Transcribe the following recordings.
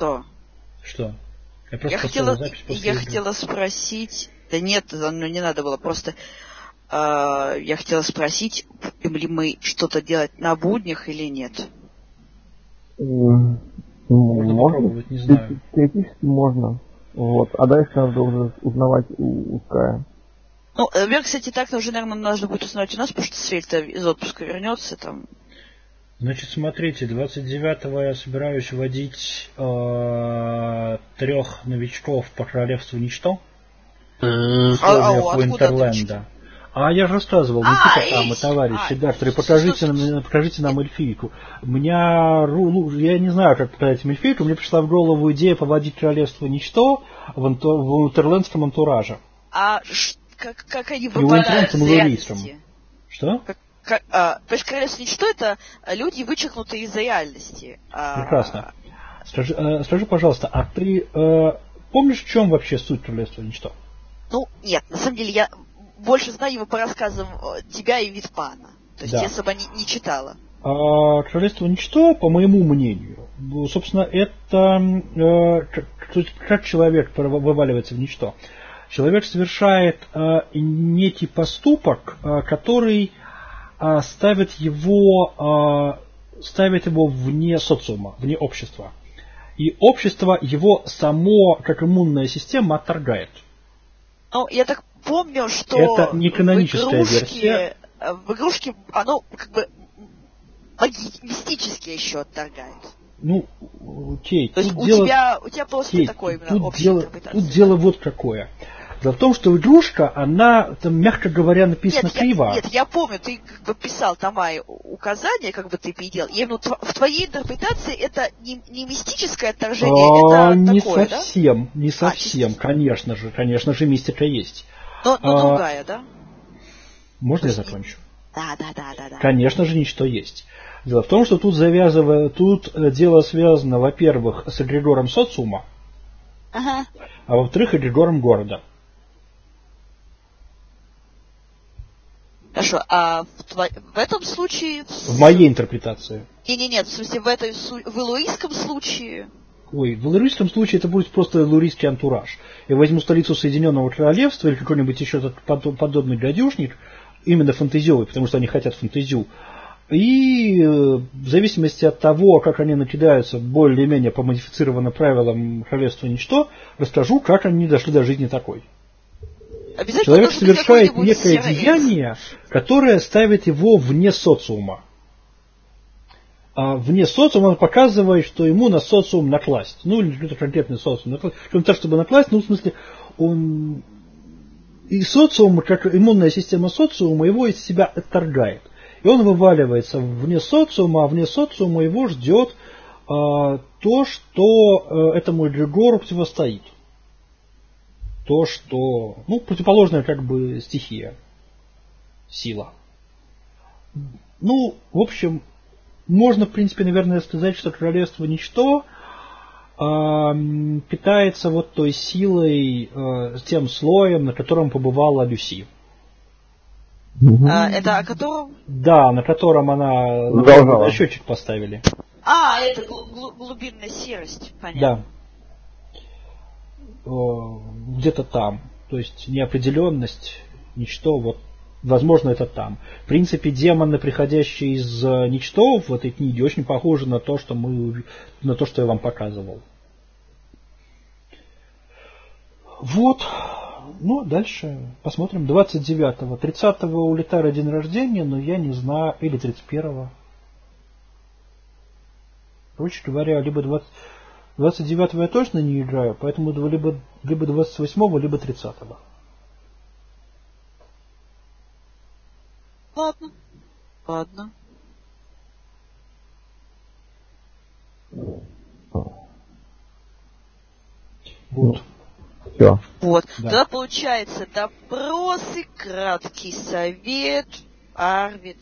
Что? Что? Я просто послушал запись после Я хотела спросить... Да нет, ну не надо было, просто... я хотела спросить, будем ли мы что-то делать на буднях или нет. Можно попробовать, не знаю. Теоретически можно. Вот. А дальше надо уже узнавать у Ская. Ну, во-первых, кстати, так уже, наверное, нужно будет узнавать у нас, потому что Света из отпуска вернется там. Значит, смотрите, 29-го я собираюсь вводить 3 новичков по королевству Ничто. Условия Интерленда. А я же рассказывал, Никита там и товарищи, Гастер, покажите нам эльфийку. У меня, я не знаю, как показать эльфийку, мне пришла в голову идея поводить королевство Ничто в интерлендском антураже. А как они выпадают из реальности? Что? То есть королевство Ничто — это люди, вычеркнутые из реальности. Прекрасно. Скажи, пожалуйста, а ты помнишь, в чем вообще суть королевства Ничто? Ну, нет, на самом деле я больше знаю его по рассказам тебя и Витпана. То есть я особо не читала. Королевство Ничто, по моему мнению, собственно, это как человек вываливается в ничто. Человек совершает некий поступок, который ставит его вне социума, вне общества. И общество его само, как иммунная система, отторгает. Ну, я так помню, что это не каноническая версия. В игрушке оно как бы мистически еще отторгает. Ну, окей. То есть у тебя просто такое именно общее интерпретация. Тут дело вот какое. Дело в том, что игрушка, она, там, мягко говоря, написана криво. Нет, я помню, ты как бы писал там указания, как бы ты переделал. И именно в твоей интерпретации это не мистическое отторжение, это не такое, совсем, да? Не совсем, конечно же, мистика есть. Но другая, да? Можно я закончу? Да. Конечно же, ничто есть. Дело в том, что тут дело связано, во-первых, с эгрегором социума, а во-вторых, эгрегором города. Хорошо, а в этом случае... В моей интерпретации. Нет, в смысле, в илурийском случае... Ой, в илурийском случае это будет просто илурийский антураж. Я возьму столицу Соединенного Королевства или какой-нибудь еще подобный гадюшник, именно фэнтезиовый, потому что они хотят фэнтезию. И в зависимости от того, как они накидаются более-менее по модифицированным правилам Королевства Ничто, расскажу, как они дошли до жизни такой. Человек совершает некое деяние, которое ставит его вне социума. А вне социума он показывает, что ему на социум накласть. Ну, или какой-то конкретный социум накласть. Не так, чтобы накласть, в смысле, он... И социум, как иммунная система социума, его из себя отторгает. И он вываливается вне социума, а вне социума его ждет то, что этому эгрегору противостоит. То, что... противоположная как бы стихия. Сила. В общем, можно, в принципе, наверное, сказать, что королевство Ничто питается вот той силой, тем слоем, на котором побывала Люси. Это о котором? Да, на котором она счетчик поставили. Это глубинная серость, понятно. Да. Где-то там. То есть неопределенность, ничто, вот, возможно, это там. В принципе, демоны, приходящие из ничто в этой книге, очень похожи на то, что я вам показывал. Вот. Дальше посмотрим. 29-го. 30-го у Литара день рождения, но я не знаю. Или 31-го. Короче говоря, либо 29-го я точно не играю, поэтому либо 28-го, либо 30-го. Ладно. Вот. Все. Вот. Да. Тогда получается допросы, краткий совет, Арвид.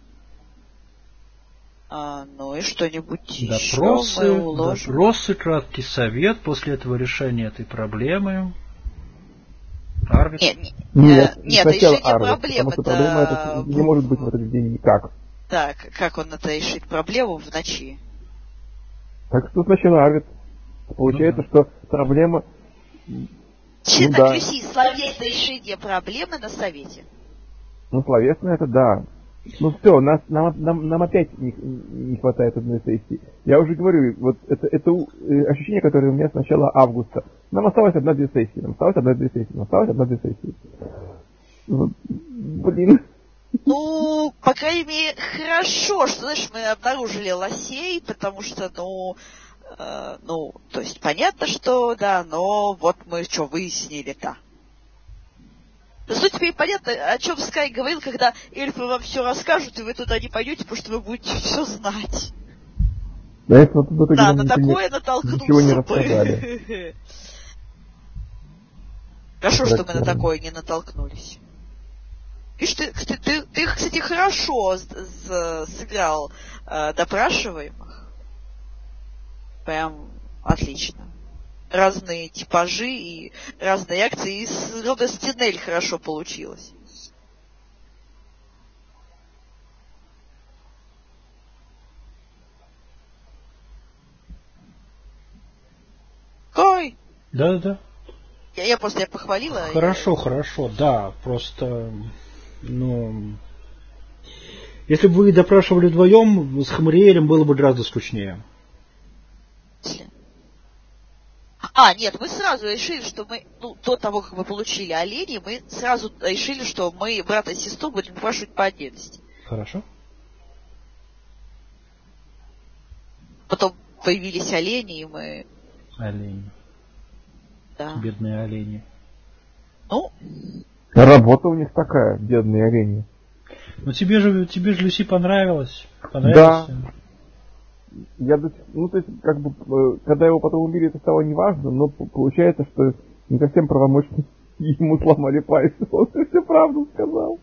И что-нибудь еще. Допросы, краткий совет, после этого решения этой проблемы. Арвид. Нет, решение проблемы. Потому что проблема это не может быть в этот день никак. Так, как он это решит проблему в ночи? Так что сначала Арвид. Получается, что проблема... Так, Люси, словесное решение проблемы на совете. Словесно это да. Все, нам опять не хватает одной сессии. Я уже говорю, вот это ощущение, которое у меня с начала августа. Нам осталось одна-две сессии. Блин. По крайней мере, хорошо, что, знаешь, мы обнаружили лосей, потому что, то есть понятно, что, да, но вот мы что выяснили, да. Зато теперь понятно, о чем Скай говорил, когда эльфы вам все расскажут, и вы туда не пойдете, потому что вы будете все знать. Да, на такое натолкнулся. Ничего не рассказали. Хорошо, что мы на такое не натолкнулись. Видишь, ты, кстати, хорошо сыграл допрашиваемых. Прям отлично. Разные типажи и разные акции. И с рода Стинель хорошо получилось. Ой! Да. Я похвалила. Хорошо, да. Просто, если бы вы допрашивали вдвоем, с Хамриэлем было бы гораздо скучнее. Нет, мы сразу решили, что мы, до того, как мы получили оленей, мы сразу решили, что мы брата и сестру будем допрашивать по отдельности. Хорошо. Потом появились олени, и мы... Олени. Да. Бедные олени. Работа у них такая, бедные олени. Тебе же Люси понравилось. Да. То есть, когда его потом убили, это стало неважно, но получается, что не совсем правомочно ему сломали пальцы. Он все правду сказал.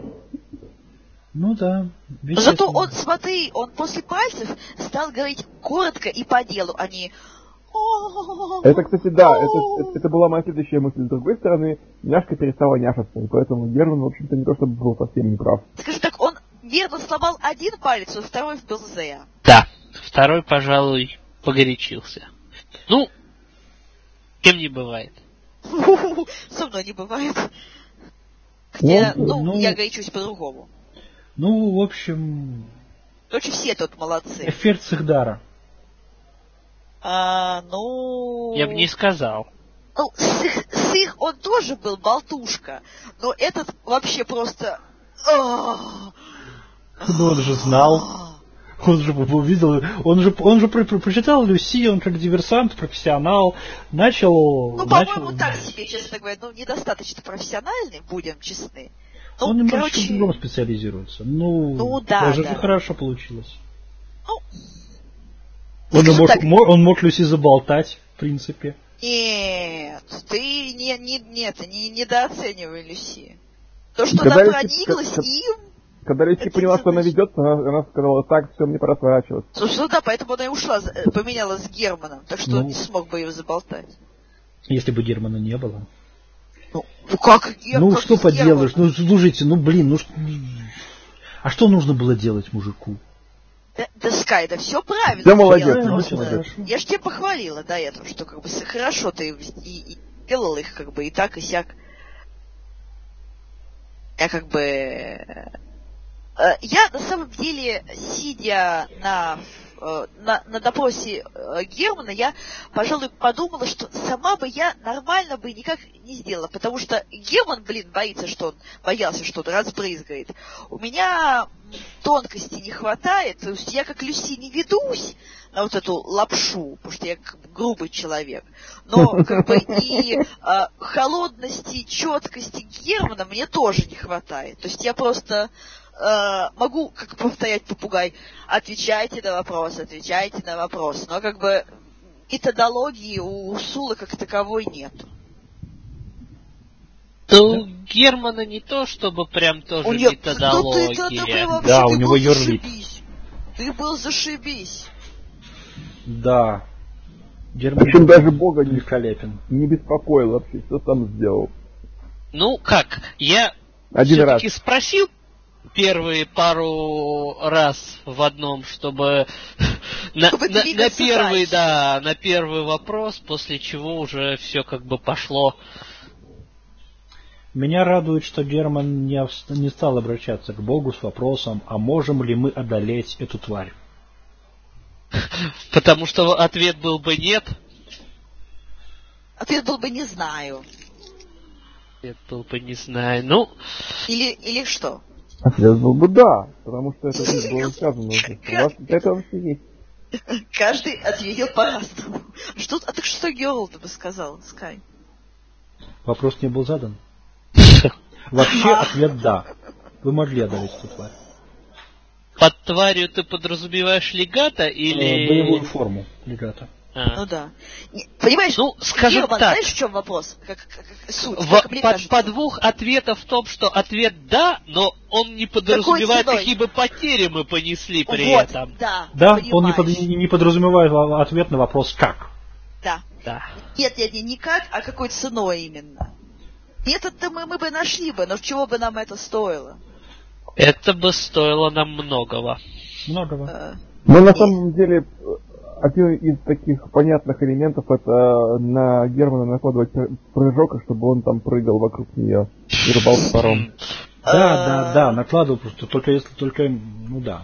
Да. Зато он, смотри, он после пальцев стал говорить коротко и по делу, а не... Это, кстати, да, это была моя следующая мысль. С другой стороны, няшка перестала няшиться, и поэтому Герман, в общем-то, не то чтобы был совсем неправ. Скажи так, он верно сломал один палец, а второй вбил Зея. Да, второй, пожалуй, погорячился. Кем не бывает. Со мной не бывает. Хотя, я горячусь по-другому. В общем... Короче, все тут молодцы. Эффект Сихдара. Я бы не сказал. Сих он тоже был болтушка, но этот вообще просто... Он же знал. Он же увидел, он же прочитал Люси, он как диверсант, профессионал, начал... по-моему, так себе, честно говоря, недостаточно профессиональный, будем честны. Он немножечко в другом специализируется. Даже хорошо получилось. Он мог Люси заболтать, в принципе. Нет, ты недооценивай Люси. То, что она прониклась им... Когда Люси поняла, что она ведется, она сказала, так, все, мне пора сворачиваться. Собственно, да, поэтому она и ушла, поменялась с Германом, так что он не смог бы ее заболтать. Если бы Германа не было. Как Герман? Что поделаешь? Слушайте, а что нужно было делать мужику? Да, Скай, да все правильно. Все молодец. Я ж тебя похвалила до этого, что хорошо ты и делал их и так, и сяк. Я на самом деле, сидя на допросе Германа, я, пожалуй, подумала, что сама бы я нормально бы никак не сделала, потому что Герман, боялся, что он разбрызгает. У меня тонкости не хватает, то есть я как Люси не ведусь на вот эту лапшу, потому что я грубый человек, но и холодности, четкости Германа мне тоже не хватает. То есть я просто... могу, как повторять попугай, отвечайте на вопрос, но методологии у Сулы как таковой нету. У Германа не то, чтобы прям тоже методология. Да, у него юрлит. Ты был зашибись. Да. Герман, причем даже Бога великолепен. Не беспокоил вообще, что там сделал. Я все-таки спросил первые пару раз в одном, чтобы на первый вопрос, после чего уже все как бы пошло. Меня радует, что Герман не стал обращаться к Богу с вопросом, а можем ли мы одолеть эту тварь? Потому что ответ был бы нет. Ответ был бы не знаю. Ответ был бы не знаю. Ну. Или что? Ответ был бы да, потому что это было сказано уже. У вас для этого все есть. Каждый ответил по-разному. А так что Герл ты бы сказал, Скай? Вопрос не был задан. Вообще ответ да. Вы могли одолеть эту тварь. Под тварью ты подразумеваешь легата или... Боевую форму легата. Ну да. Понимаешь, ну, скажем Герман, так, знаешь, в чем вопрос? Суть, подвох ответа в том, что ответ да, но он не подразумевает, какие бы потери мы понесли при этом. Да, он не подразумевает ответ на вопрос как. Да. Нет, не как, а какой ценой именно. Метод-то мы бы нашли бы, но чего бы нам это стоило? Это бы стоило нам многого. Но на самом деле, один из таких понятных элементов это на Германа накладывать прыжок, чтобы он там прыгал вокруг нее и рубал топором. Да, накладывал, только, ну да.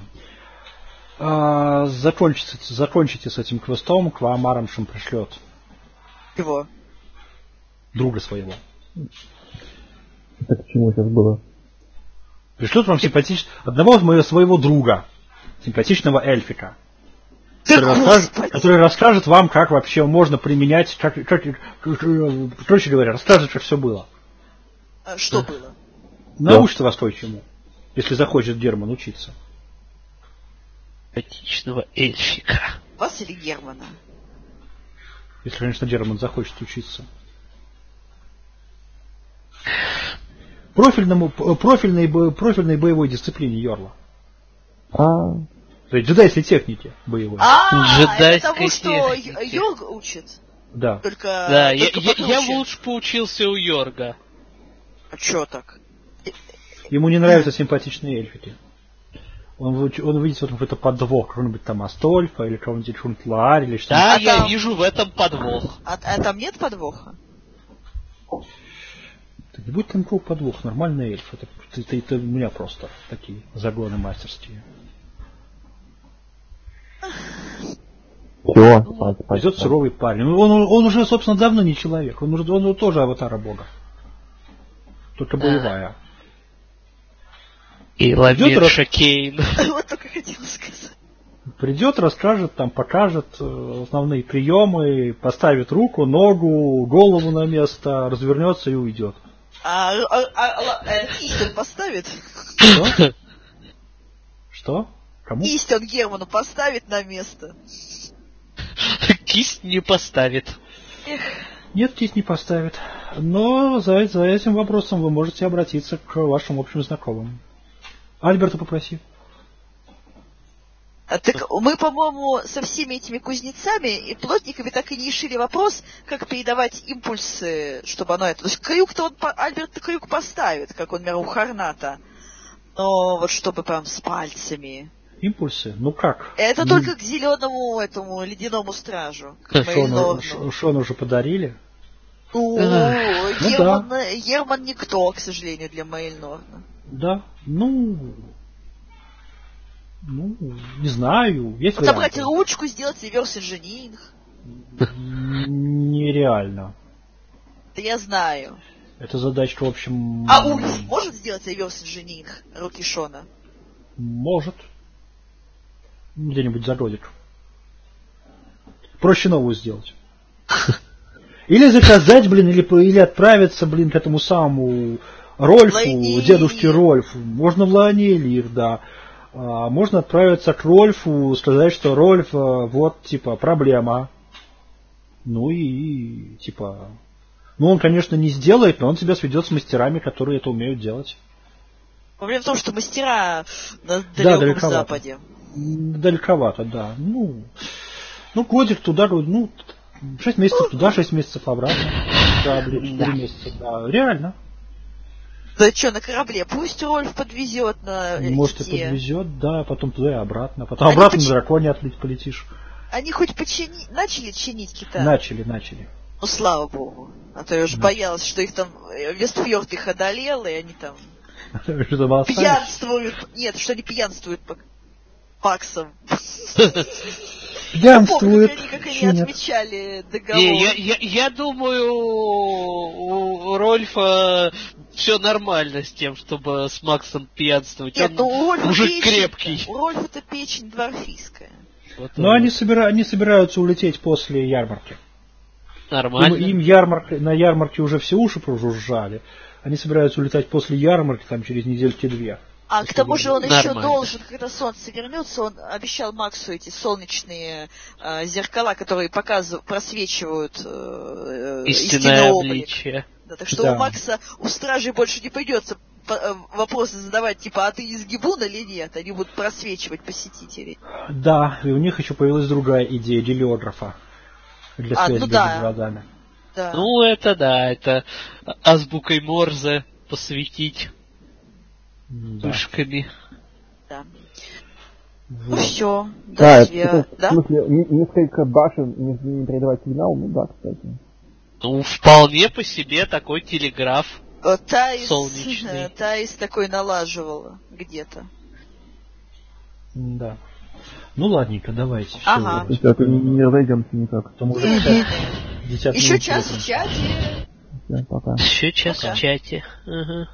Закончите с этим квестом, к вам Арамшин пришлет. Его? Друга своего. Это к чему сейчас было? Пришлет вам одного своего друга, симпатичного эльфика, который расскажет вам, как вообще можно применять, короче говоря, расскажет, как все было. Что было? Научит вас кое-чему, если захочет Герман учиться. Симпатичного эльфика. Вас или Германа? Если, конечно, Герман захочет учиться. Профильной боевой дисциплине Йорла. То есть джедайской техники боевой. Джедайской это тому, что Йорг учит? Да. Я лучше поучился у Йорга. А чё так? Ему не нравятся симпатичные эльфики. Он видит в этом какой-то подвох, какой-нибудь там Астольфа или кого-нибудь Шунтлаар или что-нибудь. Да, я вижу в этом подвох. А там нет подвоха? Не будет там никакого подвоха, нормальный эльф. Это у меня просто такие загоны мастерские. Идет суровый парень. Он уже, собственно, давно не человек. Он тоже аватара бога. Только боевая. И Лавирша Кейн. Вот только хотела сказать. Придет, расскажет, там покажет основные приемы, поставит руку, ногу, голову на место, развернется и уйдет. Кисть он поставит? Что? Кому? Кисть он Герману поставит на место. Кисть не поставит. Нет, кисть не поставит. Но за этим вопросом вы можете обратиться к вашим общим знакомым. Альберта попроси. Так мы, по-моему, со всеми этими кузнецами и плотниками так и не решили вопрос, как передавать импульсы, чтобы оно это... То есть крюк-то Альберт крюк поставит, как он, например, у Хорната. Но вот чтобы прям с пальцами. Импульсы? Ну как? Это только к зеленому этому ледяному стражу. Шону уже подарили? Герман никто, к сожалению, для Мейльнорна. Да, не знаю. Есть собрать ручку, сделать реверс инжиниринг. Нереально. Да я знаю. Это задачка, в общем... А Ульф может сделать реверс инжиниринг руки Шона? Может. Где-нибудь за годик. Проще новую сделать. Или заказать, или отправиться, к этому самому Рольфу, дедушке Рольфу. Можно в Лаонелир, да. Можно отправиться к Рольфу, сказать, что Рольф, вот, проблема. Он, конечно, не сделает, но он тебя сведет с мастерами, которые это умеют делать. Проблема в том, что мастера на далеком Западе. Далековато, да. Годик туда, 6 месяцев туда, 6 месяцев обратно. Да, 4 месяца, да. Реально. Да что, на корабле? Пусть Рольф подвезет на Может, и льде. подвезет, да, потом туда и обратно. Потом обратно на драконе полетишь. Они хоть начали чинить кита? Начали. Ну, слава богу. А то я уже боялась, что их там Вестфьорд их одолел, и они там пьянствуют. Нет, что они пьянствуют по паксам. Пьянствуют. Помню, как они отмечали договор. Я думаю, у Рольфа все нормально с тем, чтобы с Максом пьянствовать. Нет, он у Рольфа мужик печень, крепкий. У Рольфа-то печень дворфийская. Но они собираются улететь после ярмарки. Нормально. Им на ярмарке уже все уши прожужжали. Они собираются улетать после ярмарки, там через недельки-две. А к тому же он еще должен, когда солнце вернется, он обещал Максу эти солнечные зеркала, которые просвечивают истинное облик. Да, так что у Макса, у стражей больше не придется вопросы задавать, типа, а ты из Гибуна или нет? Они будут просвечивать посетителей. Да, и у них еще появилась другая идея гелиографа для связи между городами. Да. Ну, это азбукой Морзе посветить вышками. Да. Ну все, да. В смысле, несколько башен не передавать сигнал, ну да, кстати. Ну, вполне по себе такой телеграф солнечный. Таис такой налаживала где-то. Да. Ну ладненько, давайте. Ага. Все, не разойдемся никак. Еще час в чате. Пока. Еще час в чате.